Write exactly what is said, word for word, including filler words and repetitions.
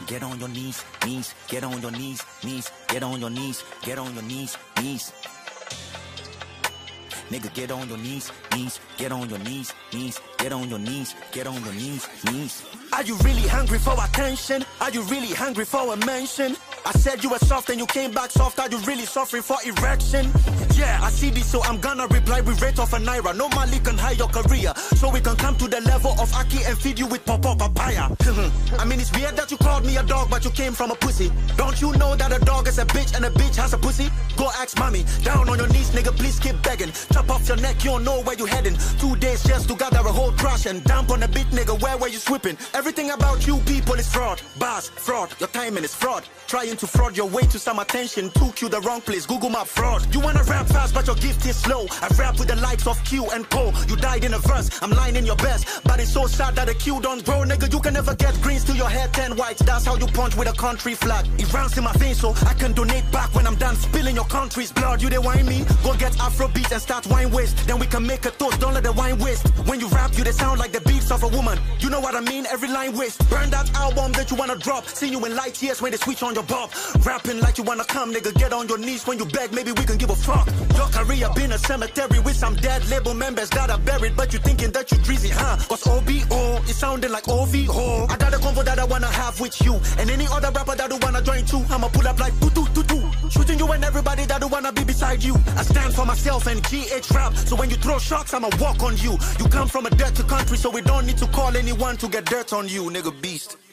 get on your knees, knees, get on your knees, knees, get on your knees, get on your knees, knees. Nigga, get on your knees, knees, get on your knees, knees, get on your knees, get on your knees, knees. Are you really hungry for attention? Are you really hungry for a mention? I said you were soft and you came back soft. Are you really suffering for erection? Yeah, I see this, so I'm gonna reply with rate of a naira. No Mali can hide your career, so we can come to the level of Aki and feed you with pop-up papaya. I mean, it's weird that you called me a dog, but you came from a pussy. Don't you know that a dog is a bitch and a bitch has a pussy? Go ask mommy. Down on your knees, nigga, please keep begging. Chop off your neck, you don't know where you heading. Two days just to gather a whole trash and dump on a beat, nigga, where were you sweeping? Everything about you people is fraud. Bars, fraud, your timing is fraud. Trying to fraud your way to some attention, took you the wrong place, Google Map fraud. You wanna rap fast, but your gift is slow. I rap with the likes of Q and Co. You died in a verse, I'm lying in your best. But it's so sad that the Q don't grow, nigga. You can never get greens to your head, ten whites. That's how you punch with a country flag. It rounds in my veins, so I can donate back when I'm done spilling your country's blood. You they whine me? Go get Afrobeat and start wine waste. Then we can make a toast, don't let the wine waste. When you rap, you they sound like the beats of a woman. You know what I mean? Every line waste. Burn that album that you wanna drop. See you in light years when they switch on your bob. Rapping like you wanna come, nigga. Get on your knees when you beg, maybe we can give a fuck. Your career been a cemetery with some dead label members that are buried, but you thinking that you greasy, huh? Cause O B O, it sounding like O V O. I got a convo that I wanna have with you, and any other rapper that do wanna join too. I'ma pull up like doo doo doo. Shooting you and everybody that do wanna be beside you. I stand for myself and G H rap, so when you throw shots, I'ma walk on you. You come from a dirty country, so we don't need to call anyone to get dirt on you, nigga beast.